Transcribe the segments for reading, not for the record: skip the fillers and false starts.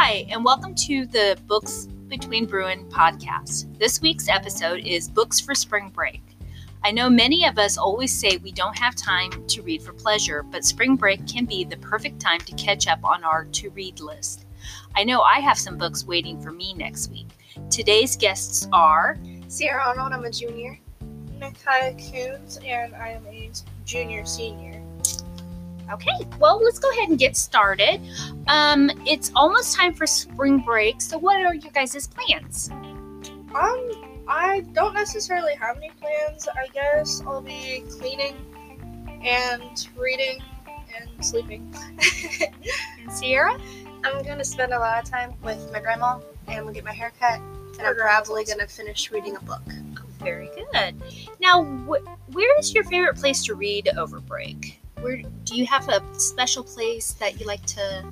Hi, and welcome to the Books Between Bruin podcast. This week's episode is Books for Spring Break. I know many of us always say we don't have time to read for pleasure, but spring break can be the perfect time to catch up on our to-read list. I know I have some books waiting for me next week. Today's guests are Sierra Arnold, I'm a junior. Micaiah Coons, and I am a junior-senior. Okay, well, let's go ahead and get started. It's almost time for spring break, so what are your guys' plans? I don't necessarily have any plans. I guess I'll be cleaning and reading and sleeping. And Sierra? I'm going to spend a lot of time with my grandma, and I'm going to get my hair cut, and I'm probably going to finish reading a book. Oh, very good. Now, where is your favorite place to read over break? Where do you have a special place that you like to?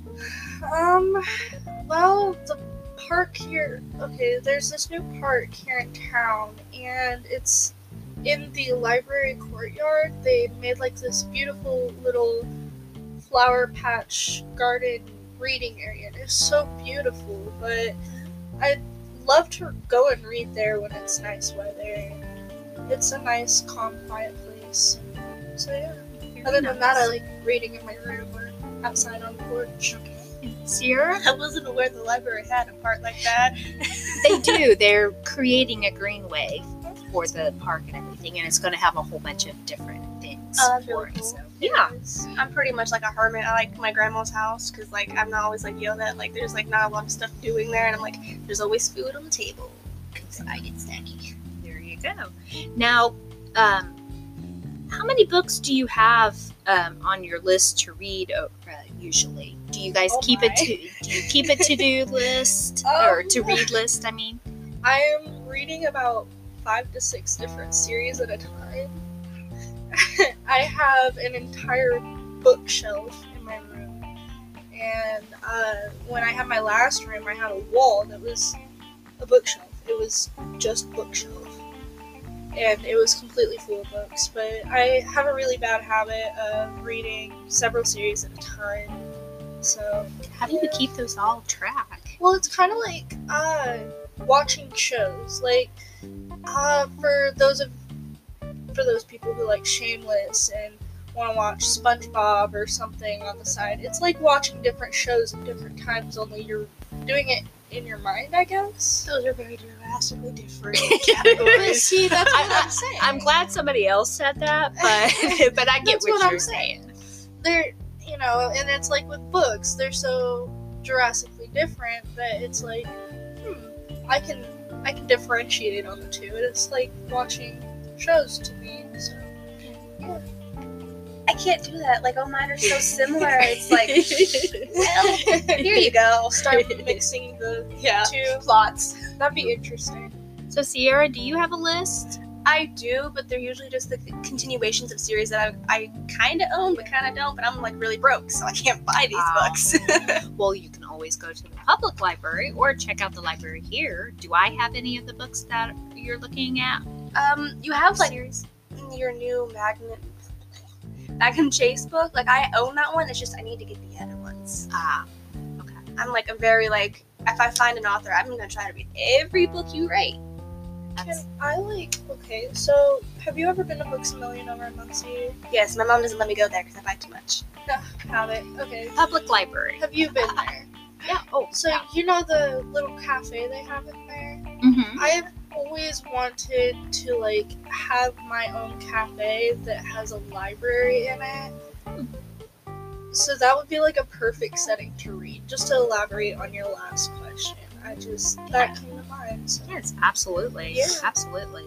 Well, the park here. Okay, there's this new park here in town, and it's in the library courtyard. They made like this beautiful little flower patch garden reading area. And it's so beautiful, but I'd love to go and read there when it's nice weather. It's a nice, calm, quiet place. So yeah. Other than that, I like reading in my room or outside on the porch. Sierra? I wasn't aware the library had a part like that. They do. They're creating a greenway for the park and everything, and it's going to have a whole bunch of different things that's for really it. cool. So, yeah. I'm pretty much like a hermit. I like my grandma's house because like I'm not always like yelled at. Like there's like not a lot of stuff doing there, and I'm like there's always food on the table because I get snacky. There you go. Now, how many books do you have on your list to read usually? Do you guys keep a to-do list or to read list? I mean, I am reading about 5 to 6 different series at a time. I have an entire bookshelf in my room, and when I had my last room, I had a wall that was a bookshelf. It was just bookshelf. And it was completely full of books, but I have a really bad habit of reading several series at a time. So how do you keep those all track? Well, it's kind of like watching shows. Like for those people who like Shameless and want to watch SpongeBob or something on the side, it's like watching different shows at different times. Only you're doing it in your mind, I guess. Those are very drastically different But see, that's what I'm saying. I'm glad somebody else said that, but I get what you're saying. They're, and it's like with books, they're so drastically different that it's like, I can differentiate on the two. And it's like watching shows to me. So, yeah. I can't do that. Like, all mine are so similar. It's like, well, here you go. Start mixing the two plots. That'd be interesting. So, Sierra, do you have a list? I do, but they're usually just the continuations of series that I kind of own, but kind of don't. But I'm like really broke, so I can't buy these books. Well, you can always go to the public library or check out the library here. Do I have any of the books that you're looking at? You have like series? Your new Magnum Chase book. Like I own that one. It's just I need to get the other ones. Okay. I'm like a very like if I find an author, I'm gonna try to read every book you write. Okay, so have you ever been to Books A Million over in Muncie? Yes, my mom doesn't let me go there because I buy too much. Have it. Okay. Public library. Have you been there? Yeah. Oh, so you know the little cafe they have in there? Mm-hmm. I've always wanted to like have my own cafe that has a library in it. So that would be like a perfect setting to read. Just to elaborate on your last question. That came to mind. So. Yes, absolutely. Yeah. Absolutely.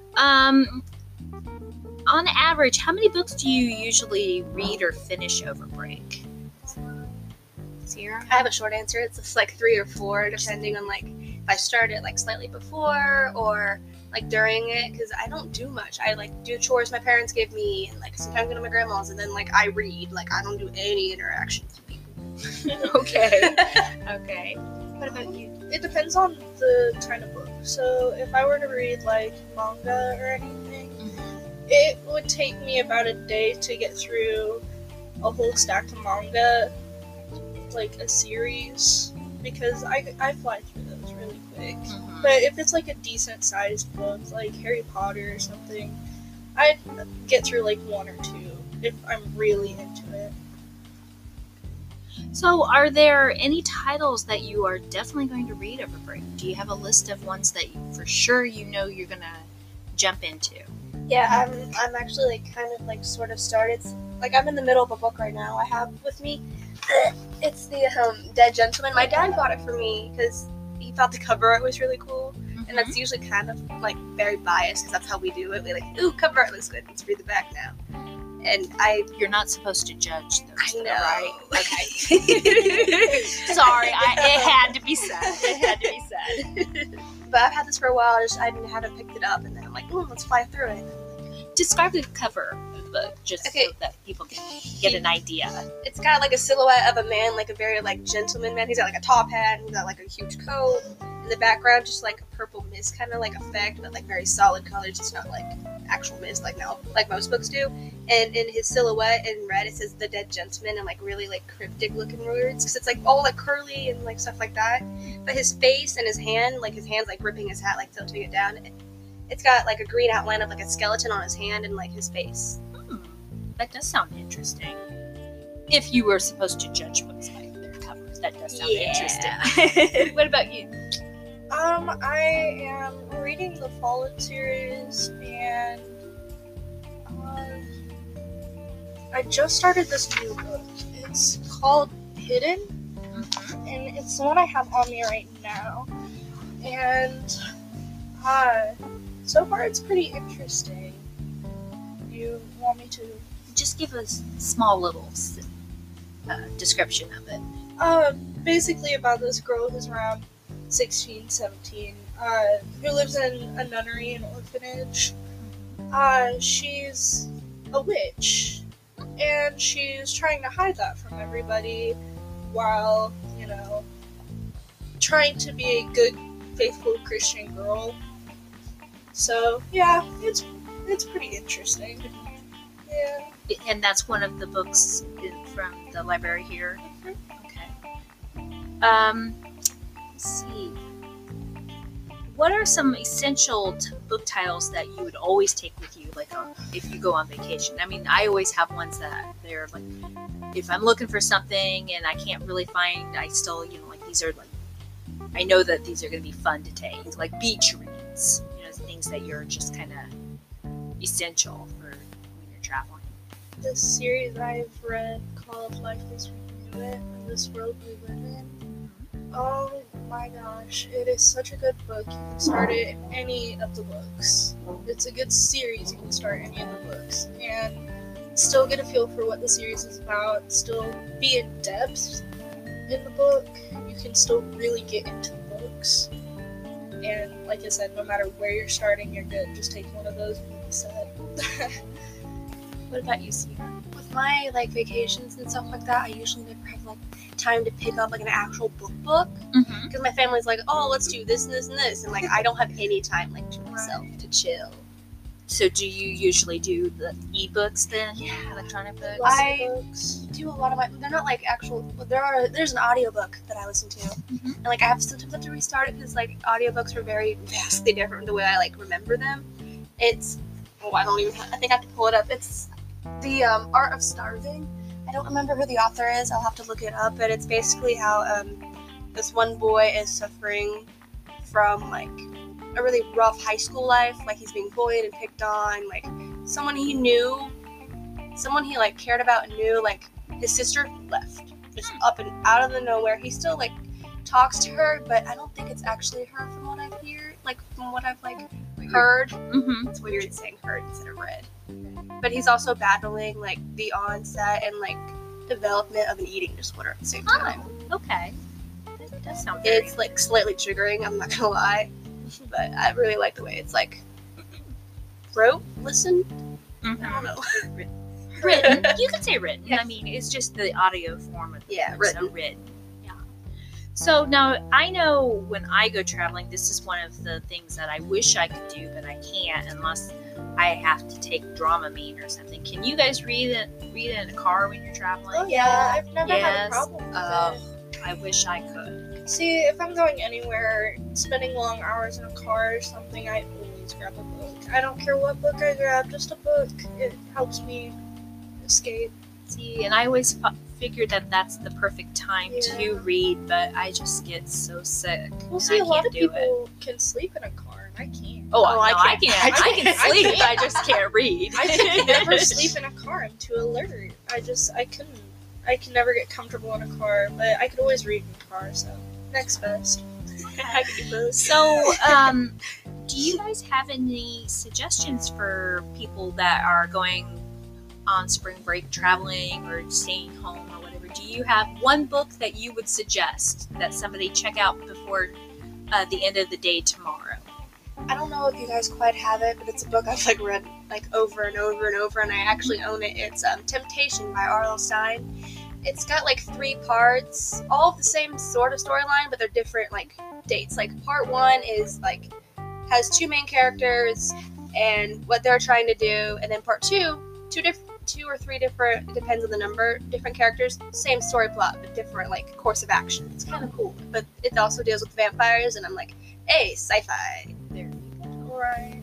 On average, how many books do you usually read or finish over break? Sierra? I have a short answer. It's just like 3 or 4, depending on like if I start it like slightly before or like during it, because I don't do much. I like do chores my parents give me, and like sometimes go to my grandma's, and then like I read. Like I don't do any interactions with people. Okay. Okay. What about you? It depends on the kind of book. So if I were to read like manga or anything, it would take me about a day to get through a whole stack of manga, like a series. because I fly through those really quick. Mhm. But if it's like a decent sized book, like Harry Potter or something, I'd get through like one or two if I'm really into it. So, are there any titles that you are definitely going to read over break? Do you have a list of ones that for sure you know you're gonna jump into? Yeah, I'm actually like kind of like sort of started. Like I'm in the middle of a book right now. I have with me. It's the Dead Gentleman. My dad bought it for me because he thought the cover art was really cool, and that's usually kind of like very biased because that's how we do it. We like, ooh, cover art looks good. Let's read the back now. And You're not supposed to judge those, I know, though, right? Okay. Sorry, it had to be said. It had to be said. But I've had this for a while. I haven't picked it up, and then I'm like, ooh, let's fly through it. Describe the cover of the book, just Okay. so that people can get an idea. It's got like a silhouette of a man, like a very like gentleman man. He's got like a top hat, he's got like a huge coat. In the background, just like a purple mist kind of like effect, but like very solid colors. It's not like actual mist like most books do. And in his silhouette in red, it says "The Dead Gentleman" and like really like cryptic looking words because it's like all like curly and like stuff like that. But his face and his hand, like his hands like gripping his hat, like tilting it down. It's got like a green outline of like a skeleton on his hand and like his face. That does sound interesting. If you were supposed to judge books by their covers, that does sound interesting. What about you? I am reading the Fallen series, and I just started this new book. It's called Hidden, and it's the one I have on me right now. And so far it's pretty interesting. You want me to? Just give us a small little description of it. Basically about this girl who's around 16, 17, who lives in a nunnery and orphanage. She's a witch, and she's trying to hide that from everybody while, trying to be a good, faithful Christian girl. So, yeah, it's pretty interesting. Yeah. And that's one of the books from the library here. Okay. Let's see. What are some essential book titles that you would always take with you, like if you go on vacation? I mean, I always have ones that they're like, if I'm looking for something and I can't really find, I still, like these are like, I know that these are going to be fun to take, like beach reads, things that you're just kind of essential for when you're traveling. This series I've read called Life as We Knew It, This World We Live In. Oh my gosh, it is such a good book. You can start it in any of the books. It's a good series. You can start any of the books and still get a feel for what the series is about, still be in depth in the book. You can still really get into the books. And like I said, no matter where you're starting, you're good. Just take one of those and you'll be set. What about you, Sierra? With my like vacations and stuff like that, I usually never have like time to pick up like an actual book Mm-hmm. because my family's like, oh, let's do this and this and this, and like I don't have any time like to myself to chill. So do you usually do the ebooks then? Yeah. Electronic books? I Books. do a lot of my. They're not like actual. There's an audiobook that I listen to, Mhm. and like I sometimes have to restart it because like audiobooks are very vastly different from the way I like remember them. It's I think I have to pull it up. It's the Art of Starving. I don't remember who the author is. I'll have to look it up. But it's basically how this one boy is suffering from like a really rough high school life. Like he's being bullied and picked on. Like someone he knew, someone he like cared about and knew. Like his sister left, just up and out of the nowhere. He still like talks to her, but I don't think it's actually her from what I've heard. Like from what I've like heard. Mm-hmm. It's weird saying heard instead of read. But he's also battling like the onset and like development of an eating disorder at the same time. Oh, okay. That does sound very It's like slightly triggering, I'm not gonna lie. But I really like the way it's like listened. I Mhm. don't know. Written. You could say written. Yes. I mean, it's just the audio form of the Yeah, book, so written. Yeah. So now I know when I go traveling, this is one of the things that I wish I could do, but I can't unless I have to take Dramamine or something. Can you guys read it in a car when you're traveling? Oh yeah, I've never had a Yes. problem with Oh, it. I wish I could. See, if I'm going anywhere, spending long hours in a car or something, I always grab a book. I don't care what book I grab, just a book. It helps me escape. See, and I always figured that that's the perfect time to read, but I just get so sick. Well, see, a lot of people can sleep in a car, and I can't. Oh, no, I can't. I can sleep. I just can't read. I could never sleep in a car. I'm too alert. I couldn't. I can never get comfortable in a car, but I could always read in a car, so next best. So, do you guys have any suggestions for people that are going on spring break, traveling or staying home or whatever? Do you have one book that you would suggest that somebody check out before the end of the day tomorrow? I don't know if you guys quite have it, but it's a book I've read over and over and over, and I actually own it. It's Temptation by R.L. Stine. It's got 3 parts, all of the same sort of storyline, but they're different dates. Part 1 is has 2 main characters and what they're trying to do, and then part 2, 2 or 3 different, it depends on the number, different characters, same story plot, but different course of action. It's kind of cool, but it also deals with vampires, and I'm hey, sci-fi. There you go. Right.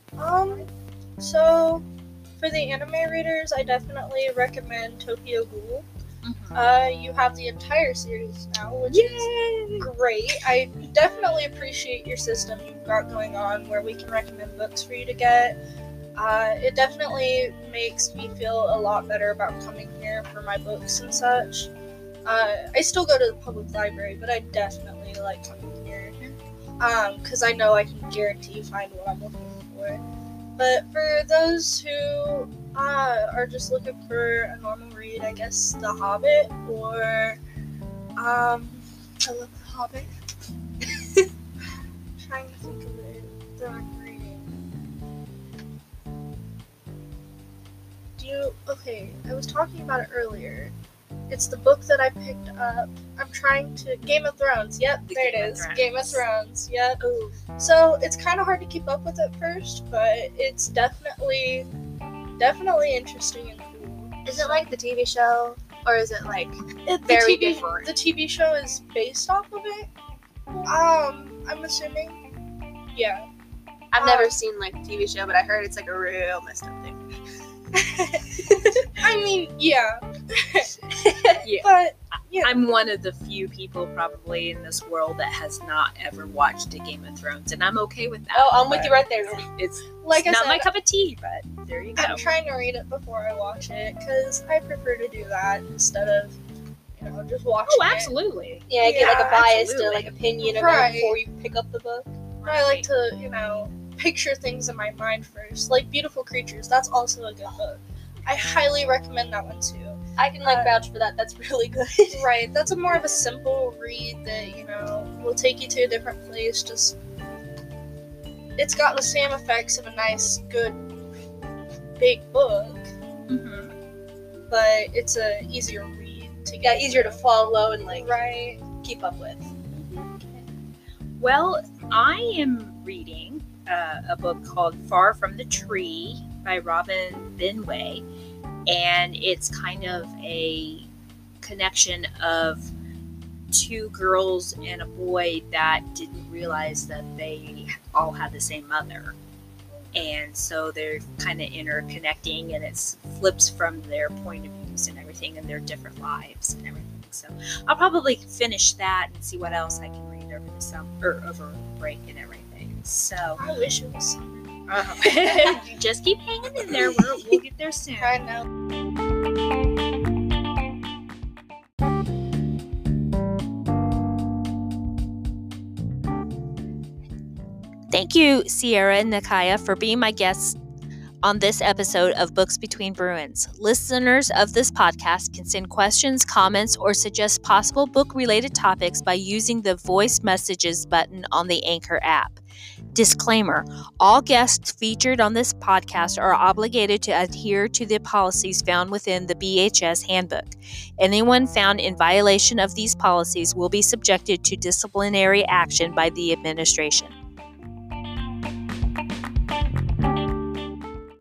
So for the anime readers, I definitely recommend Tokyo Ghoul. Mm-hmm. You have the entire series now, which is great. I definitely appreciate your system you've got going on where we can recommend books for you to get. It definitely makes me feel a lot better about coming here for my books and such. I still go to the public library, but I definitely like coming here. Because I know I can guarantee find what I'm looking for. But for those who are just looking for a normal read, I guess The Hobbit, or I love The Hobbit. Trying to think of it that I'm reading. Okay, I was talking about it earlier. It's the book that I picked up. I'm trying to... Game of Thrones. Yep, there it is. Game of Thrones. Yep. Ooh. So it's kind of hard to keep up with at first, but it's definitely interesting and cool. Is it like the TV show, or is it very different? The TV show is based off of it. I'm assuming. Yeah. I've never seen the TV show, but I heard it's a real messed up thing. I mean, yeah. Yeah. But yeah. I'm one of the few people probably in this world that has not ever watched a Game of Thrones, and I'm okay with that. Oh, I'm with you right there. It's not my cup of tea, but there you go. I'm trying to read it before I watch it because I prefer to do that instead of just watching it. Oh, absolutely. Yeah, get a biased opinion of it before you pick up the book. I like to picture things in my mind first, like Beautiful Creatures. That's also a good book. I highly recommend that one too. I can vouch for that. That's really good. Right. That's more of a simple read that will take you to a different place. Just it's got the same effects of a nice, good, big book. Mm-hmm. But it's a easier read to get. Easier to follow and keep up with. Well, I am reading a book called Far from the Tree by Robin Benway, and it's kind of a connection of 2 girls and a boy that didn't realize that they all had the same mother, and so they're kind of interconnecting, and it flips from their point of views and everything, and their different lives and everything. So I'll probably finish that and see what else I can read over the summer or over break and everything. So I wish it was summer. You just keep hanging in there. We'll get there soon. I know. Thank you, Sierra and Nakaya, for being my guests on this episode of Books Between Bruins. Listeners of this podcast can send questions, comments, or suggest possible book-related topics by using the voice messages button on the Anchor app. Disclaimer: all guests featured on this podcast are obligated to adhere to the policies found within the BHS handbook. Anyone found in violation of these policies will be subjected to disciplinary action by the administration.